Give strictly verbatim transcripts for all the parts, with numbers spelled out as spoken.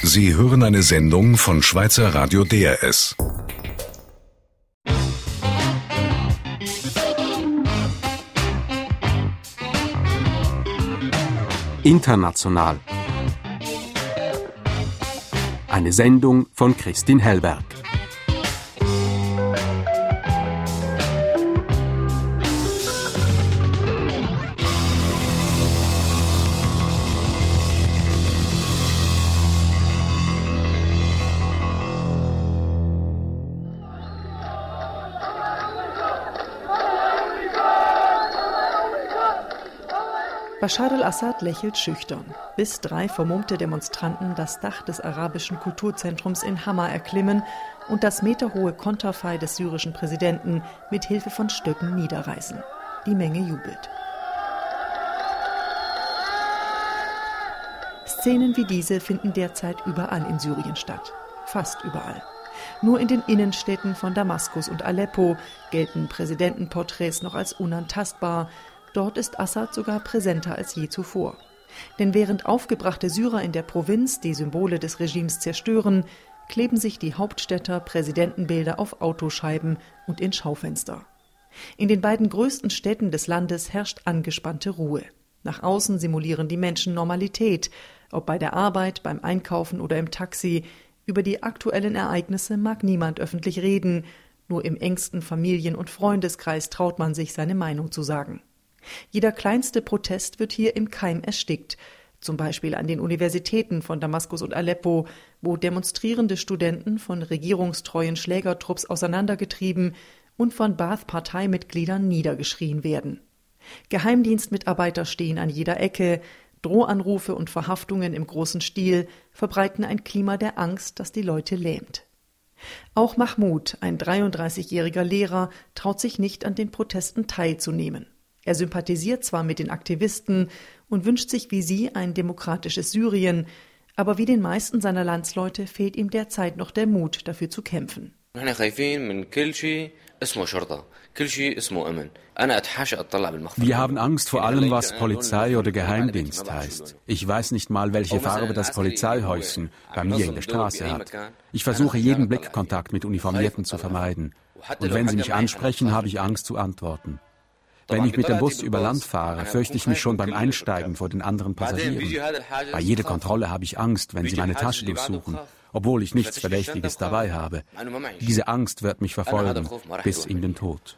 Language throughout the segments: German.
Sie hören eine Sendung von Schweizer Radio D R S. International. Eine Sendung von Christine Hellberg. Bashar al-Assad lächelt schüchtern, bis drei vermummte Demonstranten das Dach des arabischen Kulturzentrums in Hama erklimmen und das meterhohe Konterfei des syrischen Präsidenten mit Hilfe von Stöcken niederreißen. Die Menge jubelt. Szenen wie diese finden derzeit überall in Syrien statt. Fast überall. Nur in den Innenstädten von Damaskus und Aleppo gelten Präsidentenporträts noch als unantastbar. Dort ist Assad sogar präsenter als je zuvor. Denn während aufgebrachte Syrer in der Provinz die Symbole des Regimes zerstören, kleben sich die Hauptstädter Präsidentenbilder auf Autoscheiben und in Schaufenster. In den beiden größten Städten des Landes herrscht angespannte Ruhe. Nach außen simulieren die Menschen Normalität, ob bei der Arbeit, beim Einkaufen oder im Taxi. Über die aktuellen Ereignisse mag niemand öffentlich reden, nur im engsten Familien- und Freundeskreis traut man sich, seine Meinung zu sagen. Jeder kleinste Protest wird hier im Keim erstickt, zum Beispiel an den Universitäten von Damaskus und Aleppo, wo demonstrierende Studenten von regierungstreuen Schlägertrupps auseinandergetrieben und von Ba'ath-Parteimitgliedern niedergeschrien werden. Geheimdienstmitarbeiter stehen an jeder Ecke, Drohanrufe und Verhaftungen im großen Stil verbreiten ein Klima der Angst, das die Leute lähmt. Auch Mahmoud, ein dreiunddreißigjähriger Lehrer, traut sich nicht, an den Protesten teilzunehmen. Er sympathisiert zwar mit den Aktivisten und wünscht sich wie sie ein demokratisches Syrien, aber wie den meisten seiner Landsleute fehlt ihm derzeit noch der Mut, dafür zu kämpfen. Wir haben Angst vor allem, was Polizei oder Geheimdienst heißt. Ich weiß nicht mal, welche Farbe das Polizeihäuschen bei mir in der Straße hat. Ich versuche, jeden Blickkontakt mit Uniformierten zu vermeiden. Und wenn sie mich ansprechen, habe ich Angst zu antworten. Wenn ich mit dem Bus über Land fahre, fürchte ich mich schon beim Einsteigen vor den anderen Passagieren. Bei jeder Kontrolle habe ich Angst, wenn sie meine Tasche durchsuchen, obwohl ich nichts Verdächtiges dabei habe. Diese Angst wird mich verfolgen, bis in den Tod.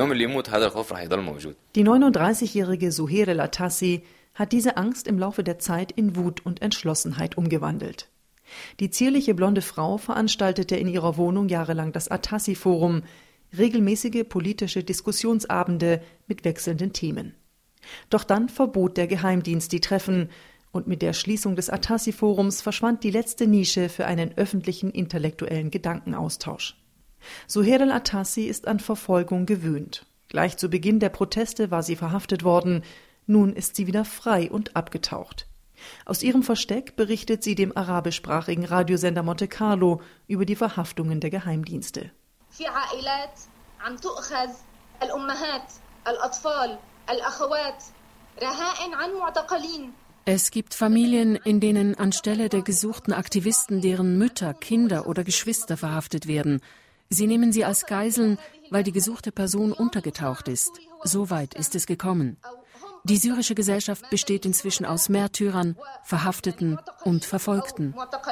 Die neununddreißigjährige Suhair al-Atassi hat diese Angst im Laufe der Zeit in Wut und Entschlossenheit umgewandelt. Die zierliche blonde Frau veranstaltete in ihrer Wohnung jahrelang das Atassi-Forum, regelmäßige politische Diskussionsabende mit wechselnden Themen. Doch dann verbot der Geheimdienst die Treffen und mit der Schließung des Atassi-Forums verschwand die letzte Nische für einen öffentlichen intellektuellen Gedankenaustausch. Suhair al-Atassi ist an Verfolgung gewöhnt. Gleich zu Beginn der Proteste war sie verhaftet worden, nun ist sie wieder frei und abgetaucht. Aus ihrem Versteck berichtet sie dem arabischsprachigen Radiosender Monte Carlo über die Verhaftungen der Geheimdienste. في عائلات عم تؤخذ الأمهات الأطفال الأخوات رهائن عن معتقلين. Es gibt Familien, in denen anstelle der gesuchten Aktivisten deren Mütter, Kinder oder Geschwister verhaftet werden. Sie nehmen sie als Geiseln, weil die gesuchte Person untergetaucht ist. So weit ist es gekommen. Die syrische Gesellschaft besteht inzwischen aus Märtyrern, Verhafteten und Verfolgten.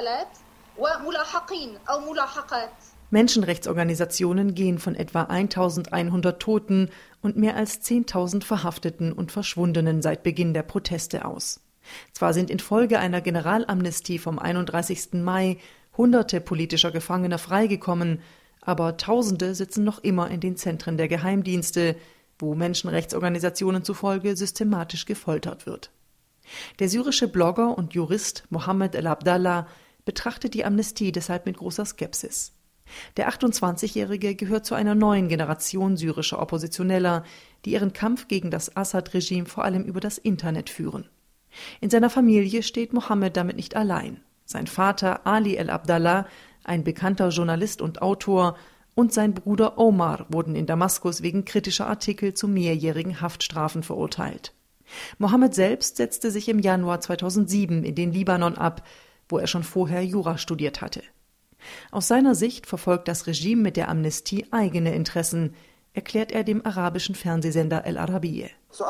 Menschenrechtsorganisationen gehen von etwa eintausendeinhundert Toten und mehr als zehntausend Verhafteten und Verschwundenen seit Beginn der Proteste aus. Zwar sind infolge einer Generalamnestie vom einunddreißigsten Mai Hunderte politischer Gefangener freigekommen, aber Tausende sitzen noch immer in den Zentren der Geheimdienste, wo Menschenrechtsorganisationen zufolge systematisch gefoltert wird. Der syrische Blogger und Jurist Mohammed el-Abdallah betrachtet die Amnestie deshalb mit großer Skepsis. Der achtundzwanzigjährige gehört zu einer neuen Generation syrischer Oppositioneller, die ihren Kampf gegen das Assad-Regime vor allem über das Internet führen. In seiner Familie steht Mohammed damit nicht allein. Sein Vater Ali el-Abdallah, ein bekannter Journalist und Autor, und sein Bruder Omar wurden in Damaskus wegen kritischer Artikel zu mehrjährigen Haftstrafen verurteilt. Mohammed selbst setzte sich im Januar zweitausendsieben in den Libanon ab, wo er schon vorher Jura studiert hatte. Aus seiner Sicht verfolgt das Regime mit der Amnestie eigene Interessen, erklärt er dem arabischen Fernsehsender El Arabiya.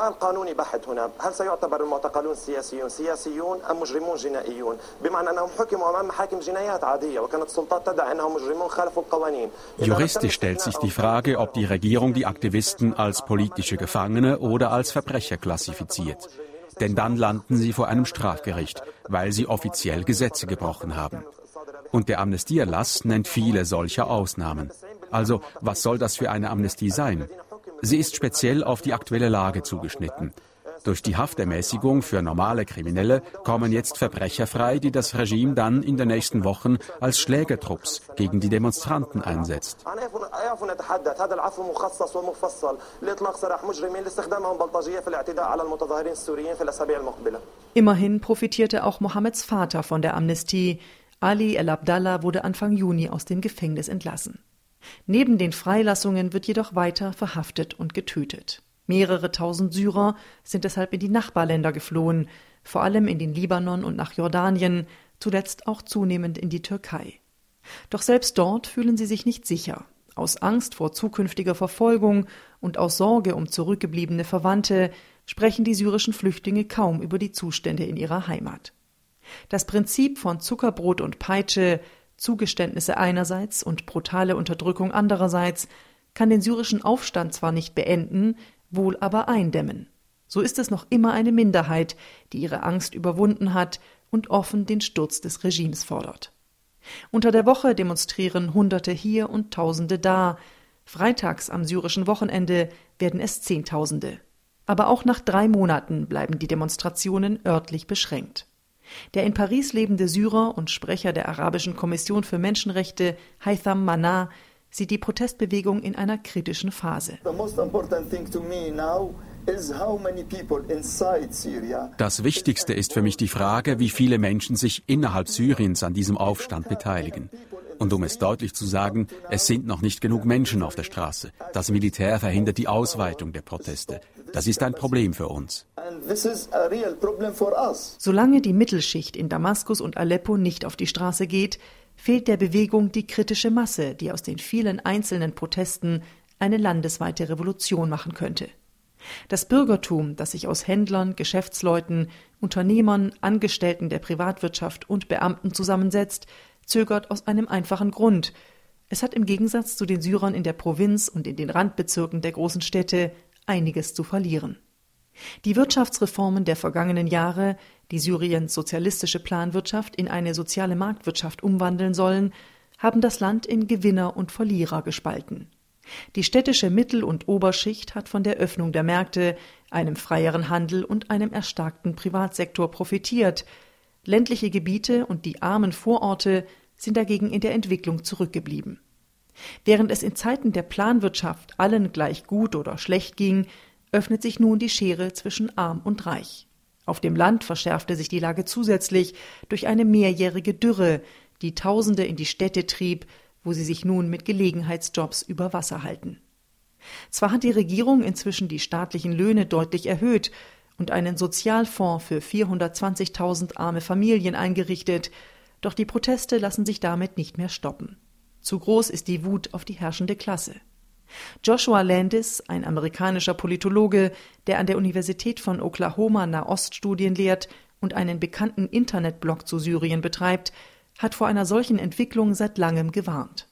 Juristisch stellt sich die Frage, ob die Regierung die Aktivisten als politische Gefangene oder als Verbrecher klassifiziert. Denn dann landen sie vor einem Strafgericht, weil sie offiziell Gesetze gebrochen haben. Und der Amnestieerlass nennt viele solcher Ausnahmen. Also, was soll das für eine Amnestie sein? Sie ist speziell auf die aktuelle Lage zugeschnitten. Durch die Haftermäßigung für normale Kriminelle kommen jetzt Verbrecher frei, die das Regime dann in den nächsten Wochen als Schlägertrupps gegen die Demonstranten einsetzt. Immerhin profitierte auch Mohammeds Vater von der Amnestie. Ali El Abdallah wurde Anfang Juni aus dem Gefängnis entlassen. Neben den Freilassungen wird jedoch weiter verhaftet und getötet. Mehrere tausend Syrer sind deshalb in die Nachbarländer geflohen, vor allem in den Libanon und nach Jordanien, zuletzt auch zunehmend in die Türkei. Doch selbst dort fühlen sie sich nicht sicher. Aus Angst vor zukünftiger Verfolgung und aus Sorge um zurückgebliebene Verwandte sprechen die syrischen Flüchtlinge kaum über die Zustände in ihrer Heimat. Das Prinzip von Zuckerbrot und Peitsche, Zugeständnisse einerseits und brutale Unterdrückung andererseits, kann den syrischen Aufstand zwar nicht beenden, wohl aber eindämmen. So ist es noch immer eine Minderheit, die ihre Angst überwunden hat und offen den Sturz des Regimes fordert. Unter der Woche demonstrieren Hunderte hier und Tausende da. Freitags am syrischen Wochenende werden es Zehntausende. Aber auch nach drei Monaten bleiben die Demonstrationen örtlich beschränkt. Der in Paris lebende Syrer und Sprecher der Arabischen Kommission für Menschenrechte, Haytham Manna, sieht die Protestbewegung in einer kritischen Phase. Das Wichtigste ist für mich die Frage, wie viele Menschen sich innerhalb Syriens an diesem Aufstand beteiligen. Und um es deutlich zu sagen, es sind noch nicht genug Menschen auf der Straße. Das Militär verhindert die Ausweitung der Proteste. Das ist ein Problem für uns. Solange die Mittelschicht in Damaskus und Aleppo nicht auf die Straße geht, fehlt der Bewegung die kritische Masse, die aus den vielen einzelnen Protesten eine landesweite Revolution machen könnte. Das Bürgertum, das sich aus Händlern, Geschäftsleuten, Unternehmern, Angestellten der Privatwirtschaft und Beamten zusammensetzt, zögert aus einem einfachen Grund. Es hat im Gegensatz zu den Syrern in der Provinz und in den Randbezirken der großen Städte einiges zu verlieren. Die Wirtschaftsreformen der vergangenen Jahre, die Syriens sozialistische Planwirtschaft in eine soziale Marktwirtschaft umwandeln sollen, haben das Land in Gewinner und Verlierer gespalten. Die städtische Mittel- und Oberschicht hat von der Öffnung der Märkte, einem freieren Handel und einem erstarkten Privatsektor profitiert. Ländliche Gebiete und die armen Vororte sind dagegen in der Entwicklung zurückgeblieben. Während es in Zeiten der Planwirtschaft allen gleich gut oder schlecht ging, öffnet sich nun die Schere zwischen arm und reich. Auf dem Land verschärfte sich die Lage zusätzlich durch eine mehrjährige Dürre, die Tausende in die Städte trieb, wo sie sich nun mit Gelegenheitsjobs über Wasser halten. Zwar hat die Regierung inzwischen die staatlichen Löhne deutlich erhöht und einen Sozialfonds für vierhundertzwanzigtausend arme Familien eingerichtet, doch die Proteste lassen sich damit nicht mehr stoppen. Zu groß ist die Wut auf die herrschende Klasse. Joshua Landis, ein amerikanischer Politologe, der an der Universität von Oklahoma Nahoststudien lehrt und einen bekannten Internetblog zu Syrien betreibt, hat vor einer solchen Entwicklung seit langem gewarnt.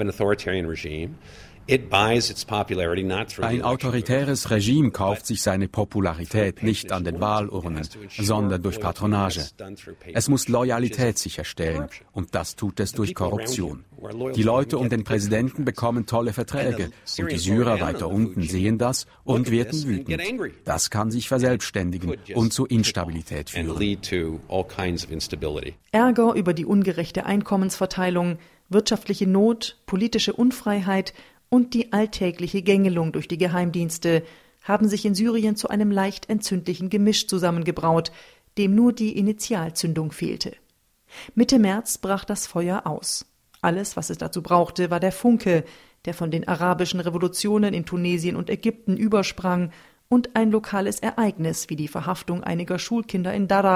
Ein autoritäres Regime kauft sich seine Popularität nicht an den Wahlurnen, sondern durch Patronage. Es muss Loyalität sicherstellen, und das tut es durch Korruption. Die Leute um den Präsidenten bekommen tolle Verträge, und die Syrer weiter unten sehen das und werden wütend. Das kann sich verselbstständigen und zu Instabilität führen. Ärger über die ungerechte Einkommensverteilung, wirtschaftliche Not, politische Unfreiheit und die alltägliche Gängelung durch die Geheimdienste haben sich in Syrien zu einem leicht entzündlichen Gemisch zusammengebraut, dem nur die Initialzündung fehlte. Mitte März brach das Feuer aus. Alles, was es dazu brauchte, war der Funke, der von den arabischen Revolutionen in Tunesien und Ägypten übersprang, und ein lokales Ereignis wie die Verhaftung einiger Schulkinder in Daraa,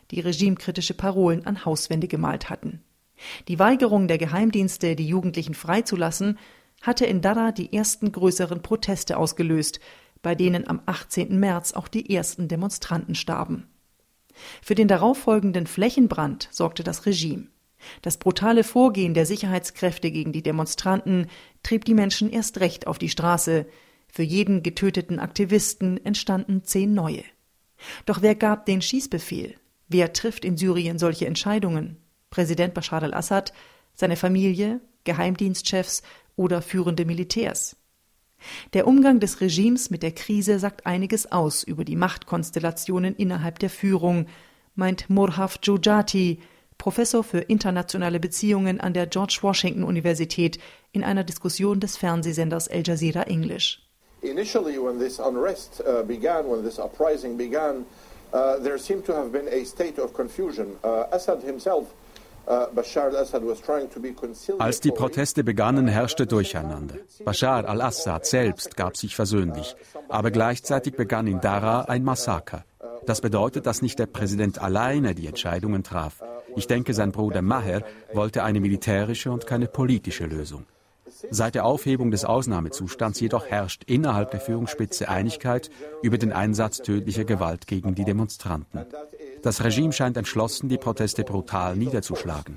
die regimekritische Parolen an Hauswände gemalt hatten. Die Weigerung der Geheimdienste, die Jugendlichen freizulassen, hatte in Daraa die ersten größeren Proteste ausgelöst, bei denen am achtzehnten März auch die ersten Demonstranten starben. Für den darauffolgenden Flächenbrand sorgte das Regime. Das brutale Vorgehen der Sicherheitskräfte gegen die Demonstranten trieb die Menschen erst recht auf die Straße. Für jeden getöteten Aktivisten entstanden zehn neue. Doch wer gab den Schießbefehl? Wer trifft in Syrien solche Entscheidungen? Präsident Bashar al-Assad, seine Familie, Geheimdienstchefs oder führende Militärs? Der Umgang des Regimes mit der Krise sagt einiges aus über die Machtkonstellationen innerhalb der Führung, meint Murhaf Jojati, Professor für internationale Beziehungen an der George Washington Universität, in einer Diskussion des Fernsehsenders Al Jazeera English. Initially, when this unrest uh, began, when this uprising began, uh, there seemed to have been a state of confusion. Uh, Assad himself, uh, Bashar al-Assad was trying to be conciliatory. Als die Proteste begannen, herrschte Durcheinander. Bashar al-Assad selbst gab sich versöhnlich, aber gleichzeitig begann in Daraa ein Massaker. Das bedeutet, dass nicht der Präsident alleine die Entscheidungen traf. Ich denke, sein Bruder Maher wollte eine militärische und keine politische Lösung. Seit der Aufhebung des Ausnahmezustands jedoch herrscht innerhalb der Führungsspitze Einigkeit über den Einsatz tödlicher Gewalt gegen die Demonstranten. Das Regime scheint entschlossen, die Proteste brutal niederzuschlagen.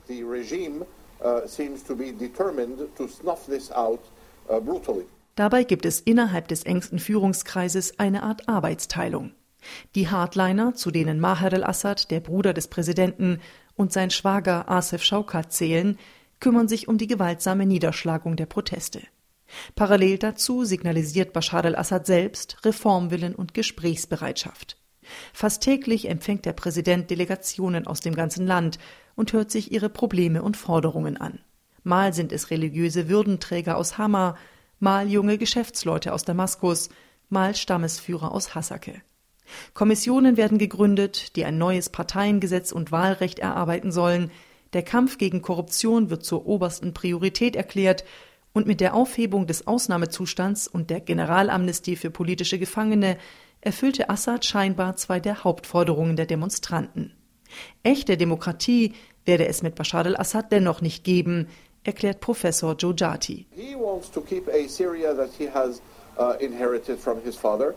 Dabei gibt es innerhalb des engsten Führungskreises eine Art Arbeitsteilung. Die Hardliner, zu denen Maher al-Assad, der Bruder des Präsidenten, und sein Schwager Asef Shaukat zählen, kümmern sich um die gewaltsame Niederschlagung der Proteste. Parallel dazu signalisiert Bashar al-Assad selbst Reformwillen und Gesprächsbereitschaft. Fast täglich empfängt der Präsident Delegationen aus dem ganzen Land und hört sich ihre Probleme und Forderungen an. Mal sind es religiöse Würdenträger aus Hama, mal junge Geschäftsleute aus Damaskus, mal Stammesführer aus Hasake. Kommissionen werden gegründet, die ein neues Parteiengesetz und Wahlrecht erarbeiten sollen. Der Kampf gegen Korruption wird zur obersten Priorität erklärt und mit der Aufhebung des Ausnahmezustands und der Generalamnestie für politische Gefangene erfüllte Assad scheinbar zwei der Hauptforderungen der Demonstranten. Echte Demokratie werde es mit Bashar al-Assad dennoch nicht geben, erklärt Professor Jojati. He wants to keep a Syria that he has uh, inherited from his father.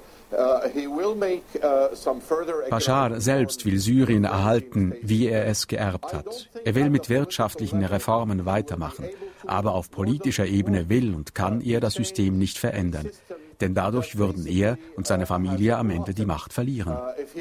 Bashar selbst will Syrien erhalten, wie er es geerbt hat. Er will mit wirtschaftlichen Reformen weitermachen. Aber auf politischer Ebene will und kann er das System nicht verändern. Denn dadurch würden er und seine Familie am Ende die Macht verlieren.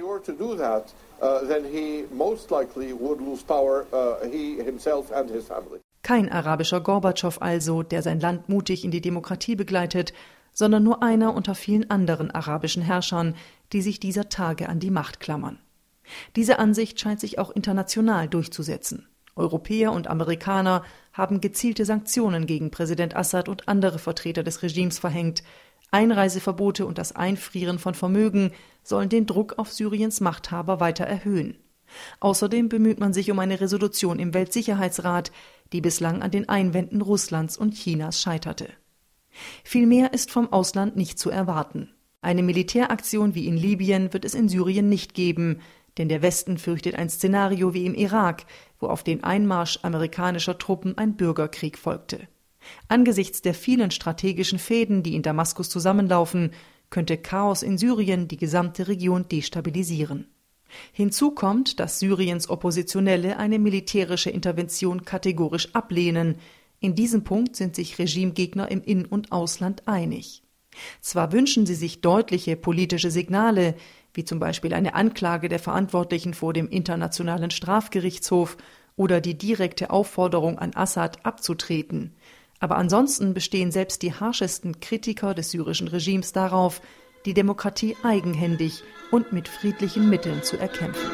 Kein arabischer Gorbatschow also, der sein Land mutig in die Demokratie begleitet, sondern nur einer unter vielen anderen arabischen Herrschern, die sich dieser Tage an die Macht klammern. Diese Ansicht scheint sich auch international durchzusetzen. Europäer und Amerikaner haben gezielte Sanktionen gegen Präsident Assad und andere Vertreter des Regimes verhängt. Einreiseverbote und das Einfrieren von Vermögen sollen den Druck auf Syriens Machthaber weiter erhöhen. Außerdem bemüht man sich um eine Resolution im Weltsicherheitsrat, die bislang an den Einwänden Russlands und Chinas scheiterte. Viel mehr ist vom Ausland nicht zu erwarten. Eine Militäraktion wie in Libyen wird es in Syrien nicht geben, denn der Westen fürchtet ein Szenario wie im Irak, wo auf den Einmarsch amerikanischer Truppen ein Bürgerkrieg folgte. Angesichts der vielen strategischen Fäden, die in Damaskus zusammenlaufen, könnte Chaos in Syrien die gesamte Region destabilisieren. Hinzu kommt, dass Syriens Oppositionelle eine militärische Intervention kategorisch ablehnen. In diesem Punkt sind sich Regimegegner im In- und Ausland einig. Zwar wünschen sie sich deutliche politische Signale, wie zum Beispiel eine Anklage der Verantwortlichen vor dem Internationalen Strafgerichtshof oder die direkte Aufforderung an Assad abzutreten. Aber ansonsten bestehen selbst die harschesten Kritiker des syrischen Regimes darauf, die Demokratie eigenhändig und mit friedlichen Mitteln zu erkämpfen.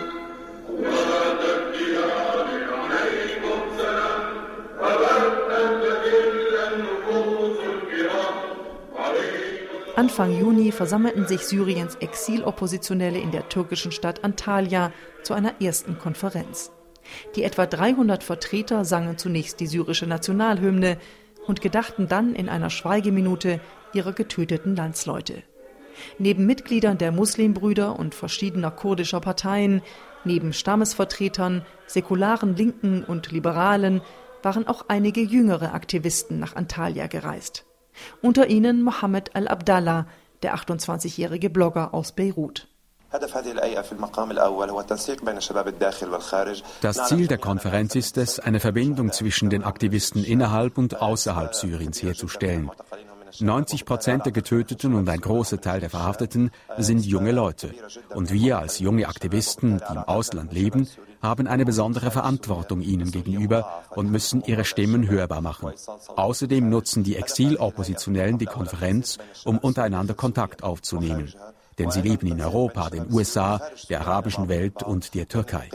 Anfang Juni versammelten sich Syriens Exiloppositionelle in der türkischen Stadt Antalya zu einer ersten Konferenz. Die etwa dreihundert Vertreter sangen zunächst die syrische Nationalhymne und gedachten dann in einer Schweigeminute ihrer getöteten Landsleute. Neben Mitgliedern der Muslimbrüder und verschiedener kurdischer Parteien Neben Stammesvertretern, säkularen Linken und Liberalen waren auch einige jüngere Aktivisten nach Antalya gereist. Unter ihnen Mohammed Al-Abdallah, der achtundzwanzigjährige Blogger aus Beirut. Das Ziel der Konferenz ist es, eine Verbindung zwischen den Aktivisten innerhalb und außerhalb Syriens herzustellen. neunzig Prozent der Getöteten und ein großer Teil der Verhafteten sind junge Leute. Und wir als junge Aktivisten, die im Ausland leben, haben eine besondere Verantwortung ihnen gegenüber und müssen ihre Stimmen hörbar machen. Außerdem nutzen die Exiloppositionellen die Konferenz, um untereinander Kontakt aufzunehmen. Denn sie leben in Europa, den U S A, der arabischen Welt und der Türkei.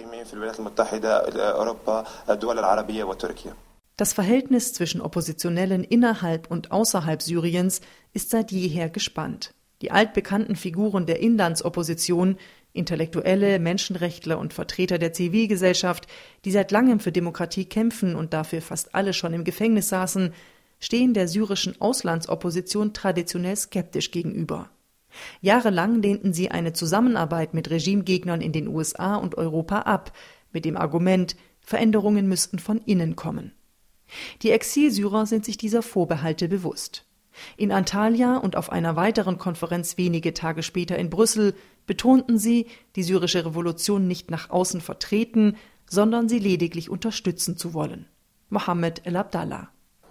Das Verhältnis zwischen Oppositionellen innerhalb und außerhalb Syriens ist seit jeher gespannt. Die altbekannten Figuren der Inlandsopposition, Intellektuelle, Menschenrechtler und Vertreter der Zivilgesellschaft, die seit langem für Demokratie kämpfen und dafür fast alle schon im Gefängnis saßen, stehen der syrischen Auslandsopposition traditionell skeptisch gegenüber. Jahrelang lehnten sie eine Zusammenarbeit mit Regimegegnern in den U S A und Europa ab, mit dem Argument, Veränderungen müssten von innen kommen. Die Exilsyrer sind sich dieser Vorbehalte bewusst. In Antalya und auf einer weiteren Konferenz wenige Tage später in Brüssel betonten sie, die syrische Revolution nicht nach außen vertreten, sondern sie lediglich unterstützen zu wollen. Mohammed El-Abdallah.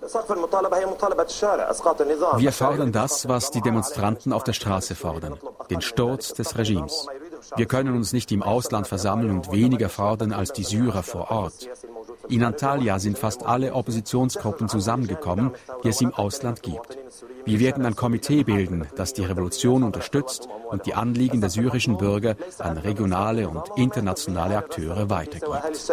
Wir fordern das, was die Demonstranten auf der Straße fordern, den Sturz des Regimes. Wir können uns nicht im Ausland versammeln und weniger fordern als die Syrer vor Ort. In Antalya sind fast alle Oppositionsgruppen zusammengekommen, die es im Ausland gibt. Wir werden ein Komitee bilden, das die Revolution unterstützt und die Anliegen der syrischen Bürger an regionale und internationale Akteure weitergibt.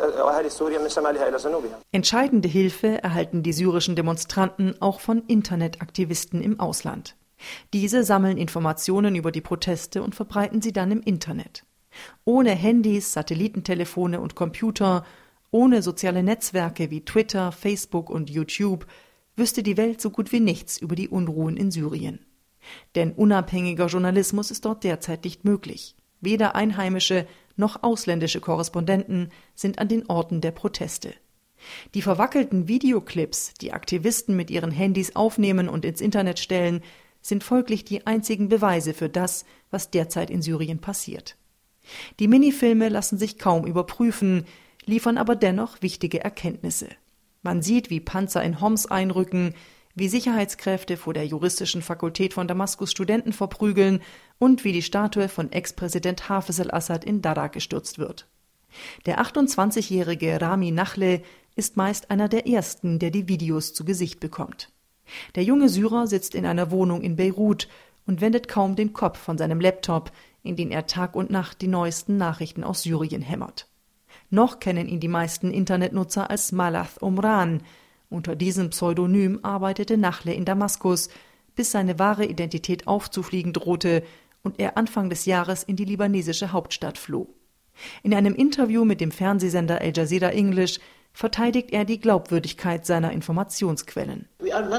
Entscheidende Hilfe erhalten die syrischen Demonstranten auch von Internetaktivisten im Ausland. Diese sammeln Informationen über die Proteste und verbreiten sie dann im Internet. Ohne Handys, Satellitentelefone und Computer, ohne soziale Netzwerke wie Twitter, Facebook und YouTube wüsste die Welt so gut wie nichts über die Unruhen in Syrien. Denn unabhängiger Journalismus ist dort derzeit nicht möglich. Weder einheimische noch ausländische Korrespondenten sind an den Orten der Proteste. Die verwackelten Videoclips, die Aktivisten mit ihren Handys aufnehmen und ins Internet stellen, sind folglich die einzigen Beweise für das, was derzeit in Syrien passiert. Die Minifilme lassen sich kaum überprüfen, liefern aber dennoch wichtige Erkenntnisse. Man sieht, wie Panzer in Homs einrücken, wie Sicherheitskräfte vor der juristischen Fakultät von Damaskus Studenten verprügeln und wie die Statue von Ex-Präsident Hafez al-Assad in Daraa gestürzt wird. Der achtundzwanzigjährige Rami Nachle ist meist einer der ersten, der die Videos zu Gesicht bekommt. Der junge Syrer sitzt in einer Wohnung in Beirut und wendet kaum den Kopf von seinem Laptop, in den er Tag und Nacht die neuesten Nachrichten aus Syrien hämmert. Noch kennen ihn die meisten Internetnutzer als Malath Omran. Unter diesem Pseudonym arbeitete Nachle in Damaskus, bis seine wahre Identität aufzufliegen drohte und er Anfang des Jahres in die libanesische Hauptstadt floh. In einem Interview mit dem Fernsehsender Al Jazeera English verteidigt er die Glaubwürdigkeit seiner Informationsquellen.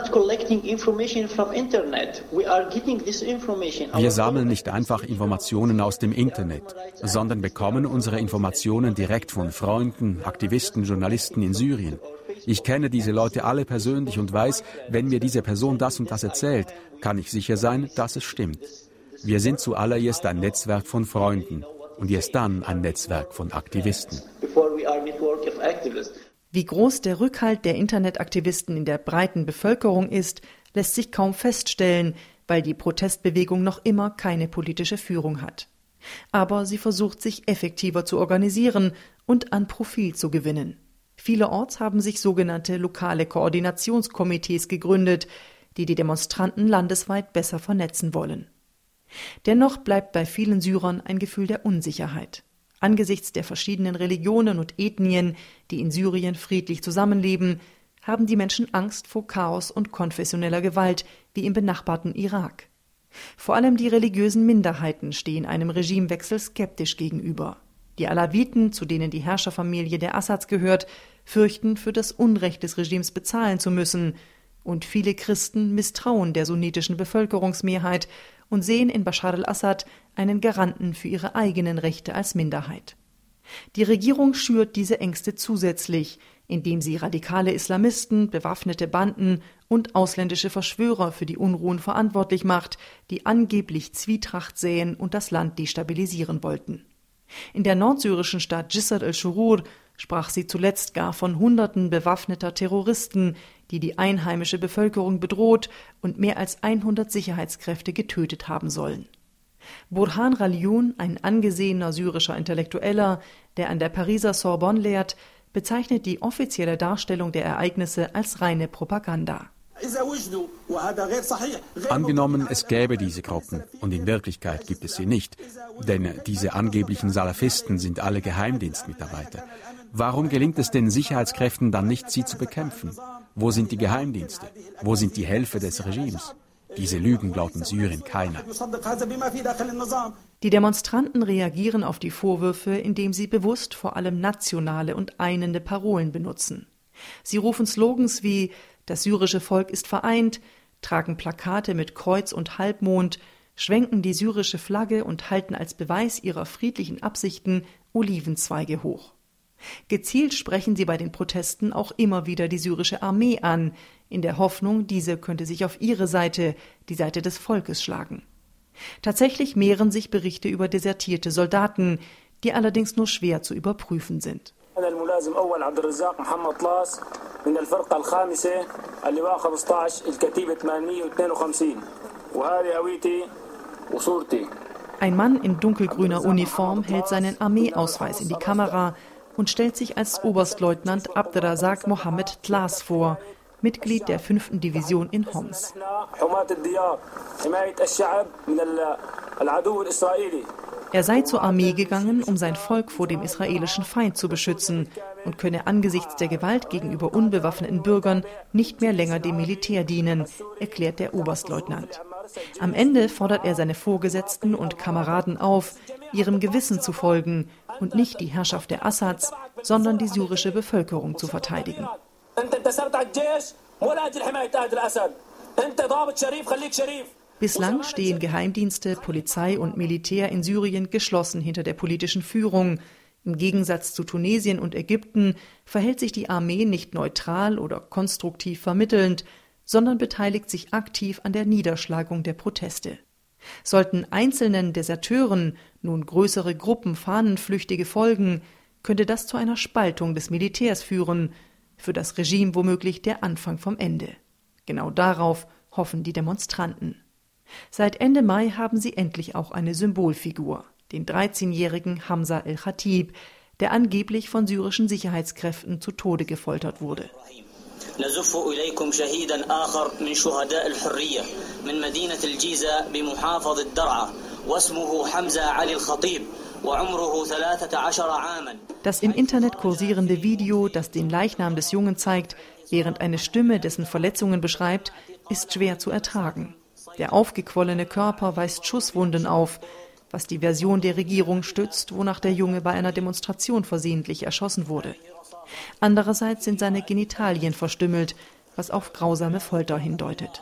Wir sammeln nicht einfach Informationen aus dem Internet, sondern bekommen unsere Informationen direkt von Freunden, Aktivisten, Journalisten in Syrien. Ich kenne diese Leute alle persönlich und weiß, wenn mir diese Person das und das erzählt, kann ich sicher sein, dass es stimmt. Wir sind zuallererst ein Netzwerk von Freunden und erst dann ein Netzwerk von Aktivisten. Wie groß der Rückhalt der Internetaktivisten in der breiten Bevölkerung ist, lässt sich kaum feststellen, weil die Protestbewegung noch immer keine politische Führung hat. Aber sie versucht, sich effektiver zu organisieren und an Profil zu gewinnen. Vielerorts haben sich sogenannte lokale Koordinationskomitees gegründet, die die Demonstranten landesweit besser vernetzen wollen. Dennoch bleibt bei vielen Syrern ein Gefühl der Unsicherheit. Angesichts der verschiedenen Religionen und Ethnien, die in Syrien friedlich zusammenleben, haben die Menschen Angst vor Chaos und konfessioneller Gewalt wie im benachbarten Irak. Vor allem die religiösen Minderheiten stehen einem Regimewechsel skeptisch gegenüber. Die Alawiten, zu denen die Herrscherfamilie der Assads gehört, fürchten, für das Unrecht des Regimes bezahlen zu müssen, und viele Christen misstrauen der sunnitischen Bevölkerungsmehrheit und sehen in Bashar al-Assad einen Garanten für ihre eigenen Rechte als Minderheit. Die Regierung schürt diese Ängste zusätzlich, indem sie radikale Islamisten, bewaffnete Banden und ausländische Verschwörer für die Unruhen verantwortlich macht, die angeblich Zwietracht säen und das Land destabilisieren wollten. In der nordsyrischen Stadt Jisr el-Shurur sprach sie zuletzt gar von Hunderten bewaffneter Terroristen, die die einheimische Bevölkerung bedroht und mehr als hundert Sicherheitskräfte getötet haben sollen. Burhan Ralyun, ein angesehener syrischer Intellektueller, der an der Pariser Sorbonne lehrt, bezeichnet die offizielle Darstellung der Ereignisse als reine Propaganda. Angenommen, es gäbe diese Gruppen, und in Wirklichkeit gibt es sie nicht, denn diese angeblichen Salafisten sind alle Geheimdienstmitarbeiter. Warum gelingt es den Sicherheitskräften dann nicht, sie zu bekämpfen? Wo sind die Geheimdienste? Wo sind die Helfer des Regimes? Diese Lügen glaubt in Syrien keiner. Die Demonstranten reagieren auf die Vorwürfe, indem sie bewusst vor allem nationale und einende Parolen benutzen. Sie rufen Slogans wie „Das syrische Volk ist vereint", tragen Plakate mit Kreuz und Halbmond, schwenken die syrische Flagge und halten als Beweis ihrer friedlichen Absichten Olivenzweige hoch. Gezielt sprechen sie bei den Protesten auch immer wieder die syrische Armee an, in der Hoffnung, diese könnte sich auf ihre Seite, die Seite des Volkes, schlagen. Tatsächlich mehren sich Berichte über desertierte Soldaten, die allerdings nur schwer zu überprüfen sind. Ein Mann in dunkelgrüner Uniform hält seinen Armeeausweis in die Kamera und stellt sich als Oberstleutnant Abderrazak Mohammed Tlas vor, Mitglied der fünften Division in Homs. Er sei zur Armee gegangen, um sein Volk vor dem israelischen Feind zu beschützen und könne angesichts der Gewalt gegenüber unbewaffneten Bürgern nicht mehr länger dem Militär dienen, erklärt der Oberstleutnant. Am Ende fordert er seine Vorgesetzten und Kameraden auf, ihrem Gewissen zu folgen und nicht die Herrschaft der Assads, sondern die syrische Bevölkerung zu verteidigen. Bislang stehen Geheimdienste, Polizei und Militär in Syrien geschlossen hinter der politischen Führung. Im Gegensatz zu Tunesien und Ägypten verhält sich die Armee nicht neutral oder konstruktiv vermittelnd, sondern beteiligt sich aktiv an der Niederschlagung der Proteste. Sollten einzelnen Deserteuren nun größere Gruppen Fahnenflüchtige folgen, könnte das zu einer Spaltung des Militärs führen, für das Regime womöglich der Anfang vom Ende. Genau darauf hoffen die Demonstranten. Seit Ende Mai haben sie endlich auch eine Symbolfigur, den dreizehnjährigen Hamza el-Khatib, der angeblich von syrischen Sicherheitskräften zu Tode gefoltert wurde. نزف إليكم شهيدا آخر من شهداء الحرية من مدينة الجيزة بمحافظة درعا واسمه حمزة علي الخطيب وعمره ثلاثة عشر عاما. Das im Internet kursierende Video, das den Leichnam des Jungen zeigt, während eine Stimme dessen Verletzungen beschreibt, ist schwer zu ertragen. Der aufgequollene Körper weist Schusswunden auf, was die Version der Regierung stützt, wonach der Junge bei einer Demonstration versehentlich erschossen wurde. Andererseits sind seine Genitalien verstümmelt, was auf grausame Folter hindeutet.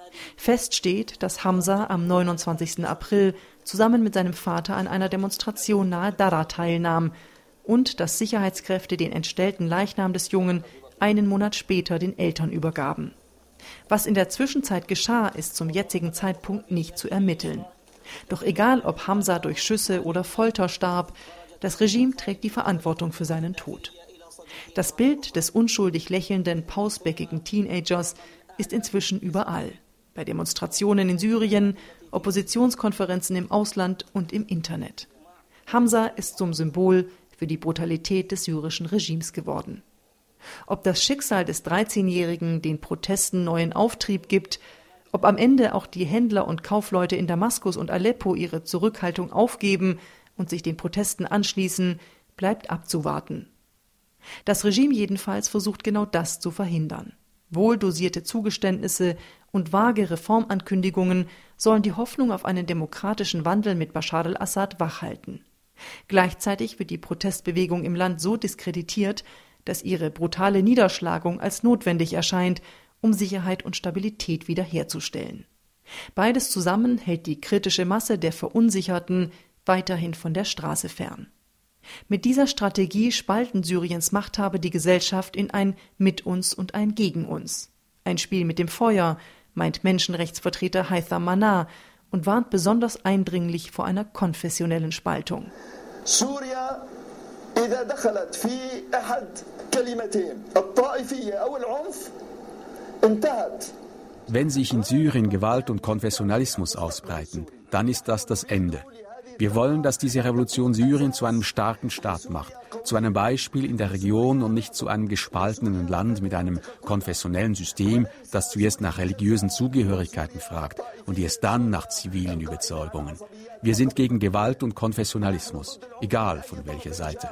Fest steht, dass Hamza am neunundzwanzigsten April zusammen mit seinem Vater an einer Demonstration nahe Daraa teilnahm und dass Sicherheitskräfte den entstellten Leichnam des Jungen einen Monat später den Eltern übergaben. Was in der Zwischenzeit geschah, ist zum jetzigen Zeitpunkt nicht zu ermitteln. Doch egal, ob Hamza durch Schüsse oder Folter starb, das Regime trägt die Verantwortung für seinen Tod. Das Bild des unschuldig lächelnden, pausbäckigen Teenagers ist inzwischen überall. Bei Demonstrationen in Syrien, Oppositionskonferenzen im Ausland und im Internet. Hamza ist zum Symbol für die Brutalität des syrischen Regimes geworden. Ob das Schicksal des dreizehnjährigen den Protesten neuen Auftrieb gibt, ob am Ende auch die Händler und Kaufleute in Damaskus und Aleppo ihre Zurückhaltung aufgeben und sich den Protesten anschließen, bleibt abzuwarten. Das Regime jedenfalls versucht genau das zu verhindern. Wohldosierte Zugeständnisse und vage Reformankündigungen sollen die Hoffnung auf einen demokratischen Wandel mit Bashar al-Assad wachhalten. Gleichzeitig wird die Protestbewegung im Land so diskreditiert, dass ihre brutale Niederschlagung als notwendig erscheint, um Sicherheit und Stabilität wiederherzustellen. Beides zusammen hält die kritische Masse der Verunsicherten weiterhin von der Straße fern. Mit dieser Strategie spalten Syriens Machthaber die Gesellschaft in ein Mit uns und ein Gegen uns. Ein Spiel mit dem Feuer, meint Menschenrechtsvertreter Haitham Manar und warnt besonders eindringlich vor einer konfessionellen Spaltung. Syria, إذا دخلت في أحد كلمتين الطائفية أو العنف انتهت. Wenn sich in Syrien Gewalt und Konfessionalismus ausbreiten, dann ist das das Ende. Wir wollen, dass diese Revolution Syrien zu einem starken Staat macht, zu einem Beispiel in der Region und nicht zu einem gespaltenen Land mit einem konfessionellen System, das zuerst nach religiösen Zugehörigkeiten fragt und erst dann nach zivilen Überzeugungen. Wir sind gegen Gewalt und Konfessionalismus, egal von welcher Seite.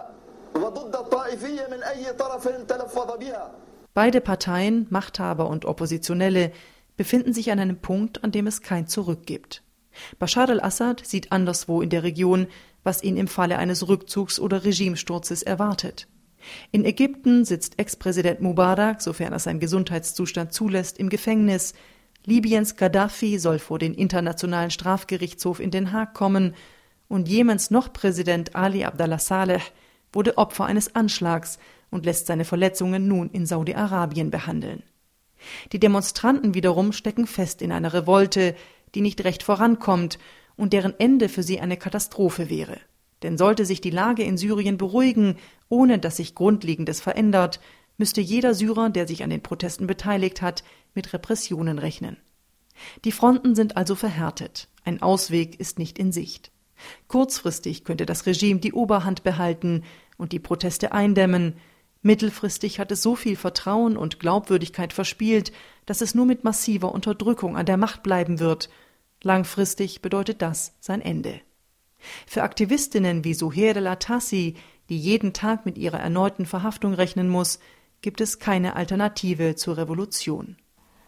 Beide Parteien, Machthaber und Oppositionelle, befinden sich an einem Punkt, an dem es kein Zurück gibt. Bashar al-Assad sieht anderswo in der Region, was ihn im Falle eines Rückzugs oder Regimesturzes erwartet. In Ägypten sitzt Ex-Präsident Mubarak, sofern er sein Gesundheitszustand zulässt, im Gefängnis. Libyens Gaddafi soll vor den Internationalen Strafgerichtshof in Den Haag kommen. Und Jemens noch Präsident Ali Abdallah Saleh wurde Opfer eines Anschlags und lässt seine Verletzungen nun in Saudi-Arabien behandeln. Die Demonstranten wiederum stecken fest in einer Revolte, die nicht recht vorankommt und deren Ende für sie eine Katastrophe wäre. Denn sollte sich die Lage in Syrien beruhigen, ohne dass sich Grundlegendes verändert, müsste jeder Syrer, der sich an den Protesten beteiligt hat, mit Repressionen rechnen. Die Fronten sind also verhärtet. Ein Ausweg ist nicht in Sicht. Kurzfristig könnte das Regime die Oberhand behalten und die Proteste eindämmen. Mittelfristig hat es so viel Vertrauen und Glaubwürdigkeit verspielt, dass es nur mit massiver Unterdrückung an der Macht bleiben wird. Langfristig bedeutet das sein Ende. Für Aktivistinnen wie Suhair al-Atassi, die jeden Tag mit ihrer erneuten Verhaftung rechnen muss, gibt es keine Alternative zur Revolution.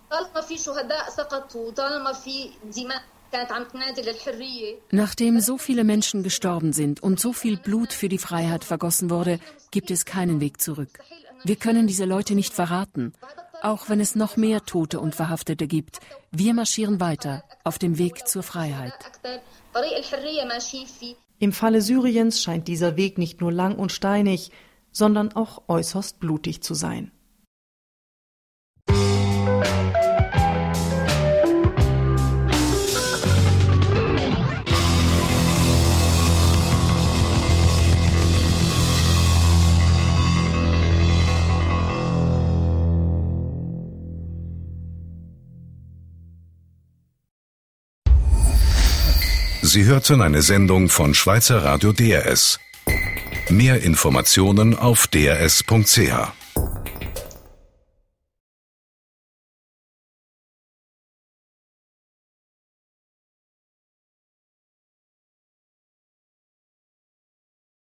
Nachdem so viele Menschen gestorben sind und so viel Blut für die Freiheit vergossen wurde, gibt es keinen Weg zurück. Wir können diese Leute nicht verraten, auch wenn es noch mehr Tote und Verhaftete gibt. Wir marschieren weiter auf dem Weg zur Freiheit. Im Falle Syriens scheint dieser Weg nicht nur lang und steinig, sondern auch äußerst blutig zu sein. Sie hörten eine Sendung von Schweizer Radio D R S. Mehr Informationen auf d r s punkt c h.